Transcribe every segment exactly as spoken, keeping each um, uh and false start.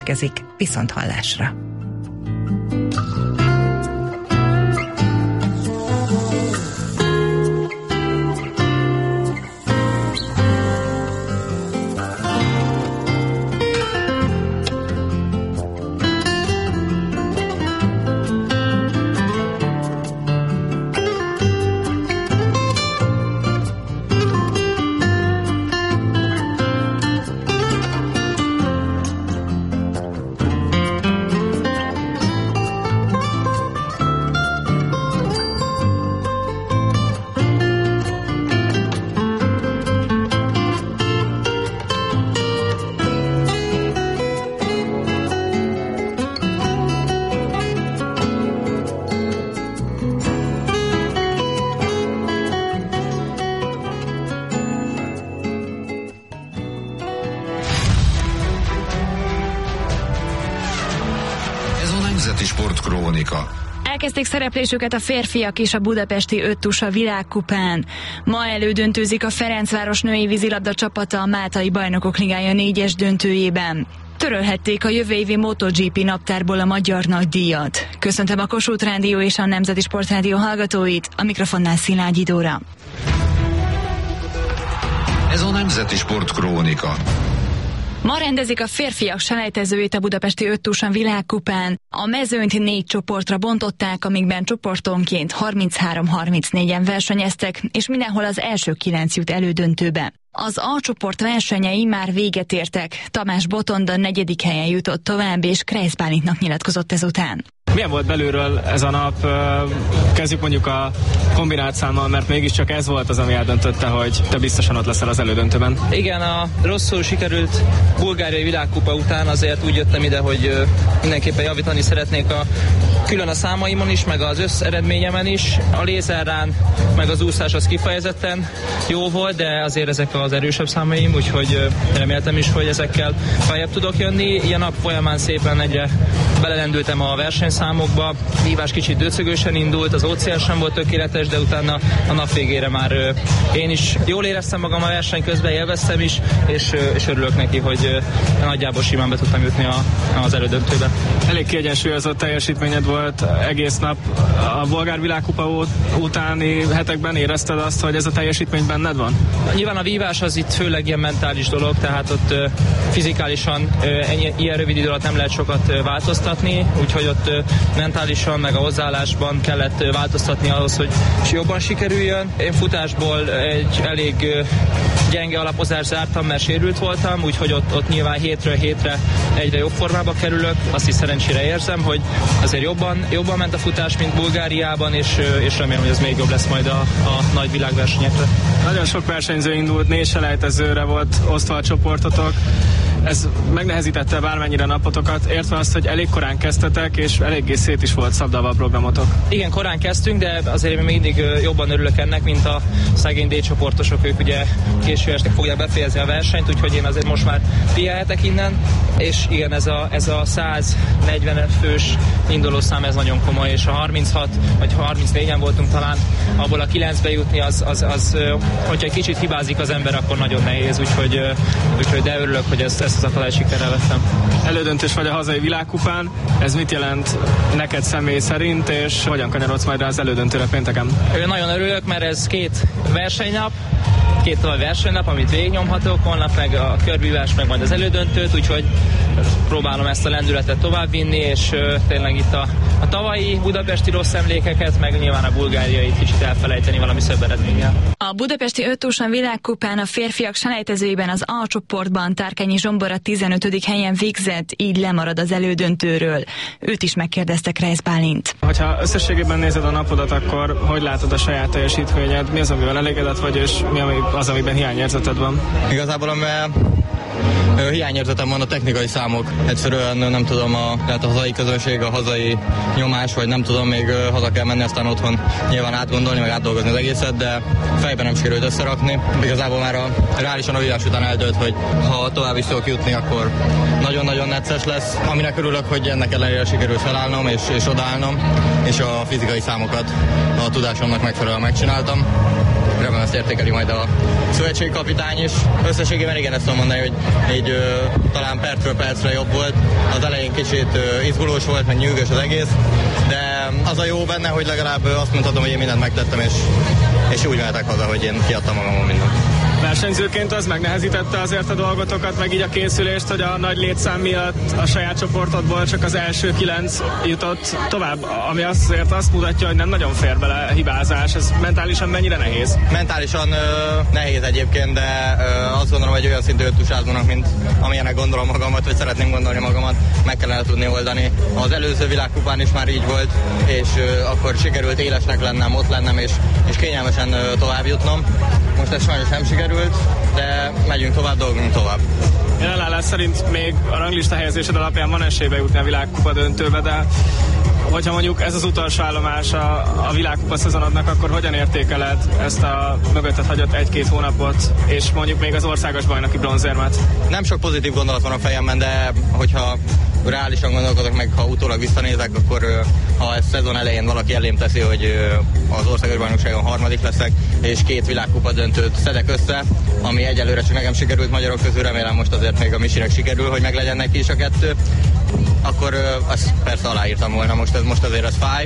Kezik viszont hallásra. Sportkrónika. Elkezdték szereplésüket a férfiak is a budapesti öttusa világkupán. Ma elődöntőzik a Ferencváros női vízilabda csapata a Máltai Bajnokok Ligája négyes döntőjében. Törölhették a jövő évi MotoGP naptárból a magyar nagydíjat. Köszöntöm a Kossuth Rádió és a Nemzeti Sportrádió hallgatóit, a mikrofonnál Szilágyi Dóra. Ez a Nemzeti Sportkrónika. Ma rendezik a férfiak selejtezőjét a budapesti öttusan világkupán. A mezőnyt négy csoportra bontották, amikben csoportonként harminchárom harmincnégyen versenyeztek, és mindenhol az első kilenc jut elődöntőbe. Az A csoport versenyei már véget értek. Tamás Botonda negyedik helyen jutott tovább, és Kreisz Bálintnak nyilatkozott ezután. Milyen volt belülről ez a nap? Kezdjük mondjuk a kombinált számmal, mert mégiscsak ez volt az, ami eldöntötte, hogy te biztosan ott leszel az elődöntőben. Igen, a rosszul sikerült bulgáriai világkupa után azért úgy jöttem ide, hogy mindenképpen javítani szeretnék a külön a számaimon is, meg az összeredményemen is. A lézerrán, meg az úszás az kifejezetten jó volt, de azért ezek az erősebb számaim, úgyhogy reméltem is, hogy ezekkel feljebb tudok jönni. Ilyen nap folyamán szépen egyre belelendültem a versenyszámokba. Vívás kicsit döcögősen indult, az o cé el sem volt tökéletes, de utána a nap végére már én is jól éreztem magam a verseny közben, élveztem is, és, és örülök neki, hogy nagyjából simán be tudtam jutni a, az elődöntőbe. Elég kiegyensúlyozott teljesítményed volt egész nap. A bolgár világkupa utáni hetekben érezted azt, hogy ez a teljesítmény benned van? Nyilván a vívás az itt főleg ilyen mentális dolog, tehát ott fizikálisan ennyi, ilyen rövid idő alatt nem lehet sokat változtatni, úgyhogy ott mentálisan meg a hozzáállásban kellett változtatni ahhoz, hogy jobban sikerüljön. Én futásból egy elég gyenge alapozást zártam, mert sérült voltam, úgyhogy ott, ott nyilván hétről hétre egyre jobb formába kerülök. Azt is szerencsére érzem, hogy azért jobban, jobban ment a futás, mint Bulgáriában, és, és remélem, hogy ez még jobb lesz majd a, a nagy világversenyekre. Nagyon sok versenyző indult, négy selejtezőre volt osztva a csoportotok. Ez megnehezítette bármennyire napotokat, értve azt, hogy elég korán kezdtetek, és eléggé szét is volt szabdalva a programotok. Igen, korán kezdtünk, de azért én még mindig jobban örülök ennek, mint a szegény D-csoportosok, ők ugye késő este fogják befejezni a versenyt, úgyhogy én azért most már pihenhetek innen, és igen, ez a, ez a száz negyven fős indulószám, ez nagyon komoly, és a harminchat vagy harmincnégyen voltunk talán, abból a kilencbe jutni, az, az, az hogyha egy kicsit hibázik az ember, akkor nagyon nehéz, úgyhogy, úgyhogy de örülök, hogy ezt, ezt az akadályt sikerrel vettem. Elődöntős vagy a hazai világkupán, ez mit jelent neked személy szerint, és hogyan kanyarodsz majd rá az elődöntőre pénteken? Ő nagyon örülök, mert ez két versenynap, két tavaly versenynap, amit végignyomhatok, holnap meg a körvívás, meg majd az elődöntőt, úgyhogy próbálom ezt a lendületet továbbvinni, és uh, tényleg itt a, a tavalyi budapesti rossz emlékeket, meg nyilván a bulgáriait kicsit elfelejteni valami szebb eredménnyel. A budapesti öttusan világkupán a férfiak selejtezőiben az A csoportban Tárkányi Zsombor a tizenötödik helyen végzett, így lemarad az elődöntőről. Őt is megkérdezte Kreisz Bálint. Hogyha összességében nézed a napodat, akkor hogy látod a saját teljesítményed? Mi az, amivel elégedett vagy, és mi az, amiben hiányérzeted van? Igazából, amivel hiányérzetem van a technikai számok. Egyszerűen nem tudom, a, tehát a hazai közönség, a hazai nyomás, vagy nem tudom, még haza kell menni, aztán otthon nyilván átgondolni, meg átdolgozni az egészet, de fejben nem sikerült összerakni. Igazából már a reálisan a vívás után eldőlt, hogy ha tovább is tudok jutni, akkor nagyon-nagyon necces lesz. Aminek örülök, hogy ennek ellenére sikerült felállnom és, és odaállnom, és a fizikai számokat a tudásomnak megfelelően megcsináltam. remélem ezt értékeli majd a szövetségkapitány is. Összességében igen, ezt tudom mondani, hogy így ö, talán percről percre jobb volt. Az elején kicsit ö, izgulós volt, meg nyűgös az egész, de az a jó benne, hogy legalább azt mondhatom, hogy én mindent megtettem, és, és úgy mehetek haza, hogy én kiadtam magamon mindent. Versenyzőként az megnehezítette azért a dolgotokat, meg így a készülést, hogy a nagy létszám miatt a saját csoportodból csak az első kilenc jutott tovább, ami azért azt mutatja, hogy nem nagyon fér bele hibázás. Ez mentálisan mennyire nehéz? Mentálisan ö, nehéz egyébként, de ö, azt gondolom, hogy olyan szintű öttusázónak, mint amilyenek gondolom magamat, vagy szeretném gondolni magamat, meg kellene tudni oldani. Az előző világkupán is már így volt, és ö, akkor sikerült élesnek lennem, ott lennem, és, és kényelmesen ö, tovább jutnom. Most ez sajnos nem sikerült, de megyünk tovább, dolgunk tovább. Jelenleg szerint még a ranglista helyezésed alapján van esélybe jutni a világkupa döntőbe, de hogyha mondjuk ez az utolsó állomás a, a világkupa szezonodnak, akkor hogyan értékeled ezt a mögötted hagyott egy-két hónapot, és mondjuk még az országos bajnoki bronzérmet? Nem sok pozitív gondolat van a fejemben, de hogyha reálisan gondolkodok meg, ha utólag visszanézek, akkor ha a szezon elején valaki elém teszi, hogy az országos bajnokságon harmadik leszek, és két világkupa döntőt szedek össze, ami egyelőre csak nekem sikerült magyarok közül, remélem most azért még a Misinek sikerül, hogy meglegyen neki is a kettő, akkor azt persze aláírtam volna, most, ez, most azért ez fáj,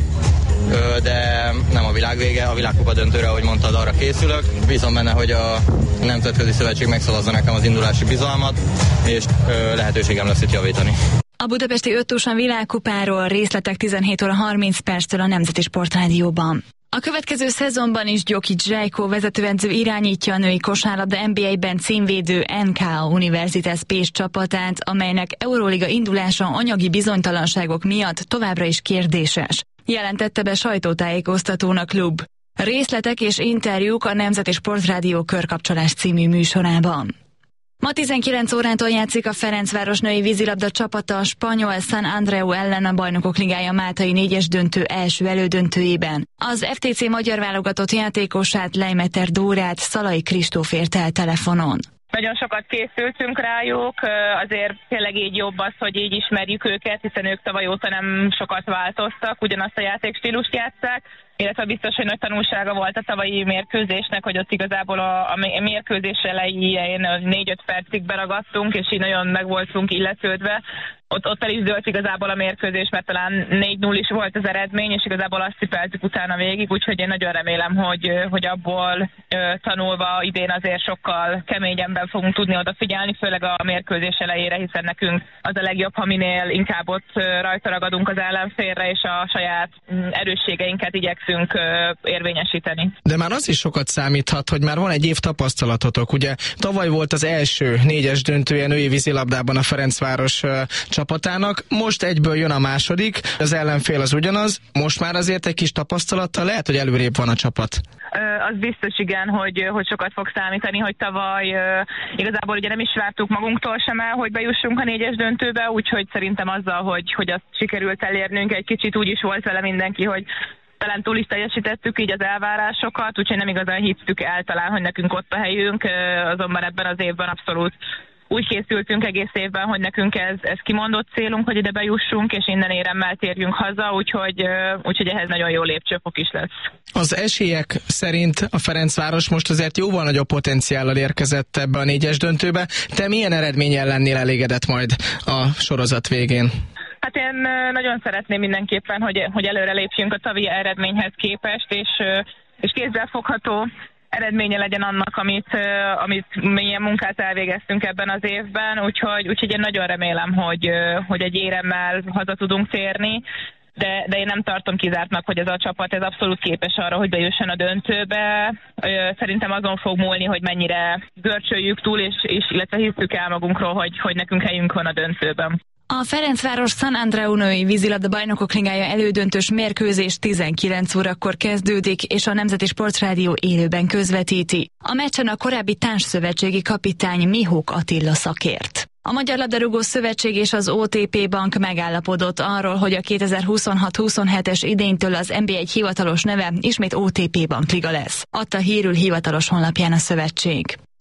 de nem a világ vége, a világkupa döntőre, ahogy mondtad, arra készülök. Bízom benne, hogy a Nemzetközi Szövetség megszavazza nekem az indulási bizalmat, és lehetőségem lesz itt javítani. A budapesti öttúsan világkupáról részletek tizenhét óra harminc perctől a Nemzeti Sportrádióban. A következő szezonban is Gyokic Zsajko vezetőedző irányítja a női kosárlabda en bé á-ben címvédő en ká Universitas Pécs csapatát, amelynek Euróliga indulása anyagi bizonytalanságok miatt továbbra is kérdéses, jelentette be sajtótájékoztatón a klub. Részletek és interjúk a Nemzeti Sportrádió Körkapcsolás című műsorában. Ma tizenkilenc órától játszik a Ferencváros női vízilabda csapata a spanyol San Andreu ellen a Bajnokok Ligája máltai négyes döntő első elődöntőjében. Az ef té cé magyar válogatott játékosát, Leimeter Dórát Szalai Kristóf ért el telefonon. Nagyon sokat készültünk rájuk, azért tényleg így jobb az, hogy így ismerjük őket, hiszen ők tavaly óta nem sokat változtak, ugyanazt a játékstílust játsszák, illetve biztos, hogy nagy tanulsága volt a tavalyi mérkőzésnek, hogy ott igazából a, a mérkőzés elején négy-öt percig beragadtunk, és így nagyon meg voltunk illetődve. Ott, ott el is dőlt igazából a mérkőzés, mert talán négy null is volt az eredmény, és igazából azt cipeltük utána végig, úgyhogy én nagyon remélem, hogy, hogy abból tanulva idén azért sokkal keményebben fogunk tudni odafigyelni, főleg a mérkőzés elejére, hiszen nekünk az a legjobb, ha minél inkább ott rajta ragadunk az ellenfélre, és a saját erősségeinket igyekszünk érvényesíteni. De már az is sokat számíthat, hogy már van egy év tapasztalatotok. Ugye tavaly volt az első négyes döntője női vízilabdában a Ferencváros csapatának, most egyből jön a második, az ellenfél az ugyanaz, most már azért egy kis tapasztalattal lehet, hogy előrébb van a csapat. Az biztos igen, hogy, hogy sokat fog számítani, hogy tavaly igazából ugye nem is vártuk magunktól sem el, hogy bejussunk a négyes döntőbe, úgyhogy szerintem azzal, hogy, hogy azt sikerült elérnünk, egy kicsit úgy is volt vele mindenki, hogy talán túl is teljesítettük így az elvárásokat, úgyhogy nem igazán hittük el talán, hogy nekünk ott a helyünk, azonban ebben az évben abszolút úgy készültünk egész évben, hogy nekünk ez, ez kimondott célunk, hogy ide bejussunk, és innen éremmel térjünk haza, úgyhogy, úgyhogy ehhez nagyon jó lépcsőfok is lesz. Az esélyek szerint a Ferencváros most azért jóval nagyobb potenciállal érkezett ebbe a négyes döntőbe. Te milyen eredménnyel lennél elégedett majd a sorozat végén? Hát én nagyon szeretném mindenképpen, hogy, hogy előre lépjünk a tavalyi eredményhez képest, és, és kézzelfogható eredménye legyen annak, amit, amit milyen munkát elvégeztünk ebben az évben, úgyhogy, úgyhogy én nagyon remélem, hogy, hogy egy éremmel haza tudunk térni, de, de én nem tartom kizártnak, hogy ez a csapat ez abszolút képes arra, hogy bejusson a döntőbe. Szerintem azon fog múlni, hogy mennyire görcsöljük túl, és, és illetve hiszük el magunkról, hogy, hogy nekünk helyünk van a döntőben. A Ferencváros San Andreu női vízilabda bajnokok ligája elődöntős mérkőzés tizenkilenc órakor kezdődik, és a Nemzeti Sportrádió élőben közvetíti. A meccsen a korábbi tánkszövetségi kapitány Mihók Attila szakért. A Magyar Labdarúgó Szövetség és az o té pé Bank megállapodott arról, hogy a kétezer-huszonhat huszonhetes idénytől az en bé egy hivatalos neve ismét o té pé Bank Liga lesz, adta hírül hivatalos honlapján a szövetség.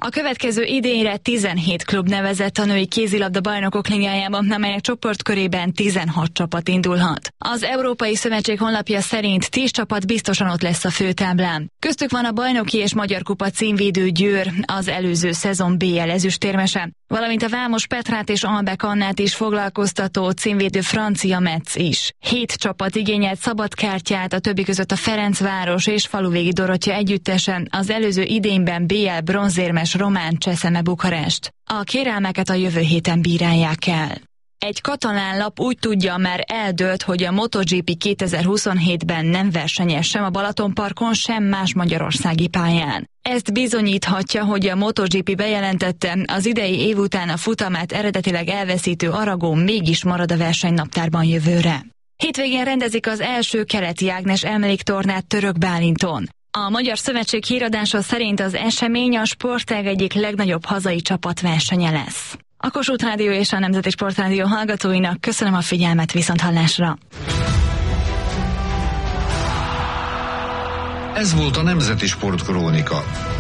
A következő idényre tizenhét klub nevezett a női kézilabda bajnokok ligájában, amelyek csoportkörében tizenhat csapat indulhat. Az Európai Szövetség honlapja szerint tíz csapat biztosan ott lesz a főtáblán. Köztük van a bajnoki és magyar kupa címvédő Győr, az előző szezon bé el ezüstérmese, valamint a Vámos Petrát és Albek Annát is foglalkoztató címvédő francia Metz is. Hét csapat igényelt szabadkártyát, a többi között a Ferencváros és Faluvégi Dorottya együttesen, az előző idényben bé el bronzérmes Román Cseszeme Bukarest. A kérelmeket a jövő héten bírálják el. Egy katalán lap úgy tudja, már eldőlt, hogy a MotoGP kétezer-huszonhétben nem versenyez sem a Balatonparkon, sem más magyarországi pályán. Ezt bizonyíthatja, hogy a MotoGP bejelentette, az idei év után a futamát eredetileg elveszítő Aragon mégis marad a versenynaptárban jövőre. Hétvégén rendezik az első keleti Ágnes emléktornát Török Bálinton. A Magyar Szövetség híradása szerint az esemény a sportág egyik legnagyobb hazai csapatversenye lesz. A Kossuth Rádió és a Nemzeti Sportrádió hallgatóinak köszönöm a figyelmet, viszonthallásra! Ez volt a Nemzeti Sportkrónika.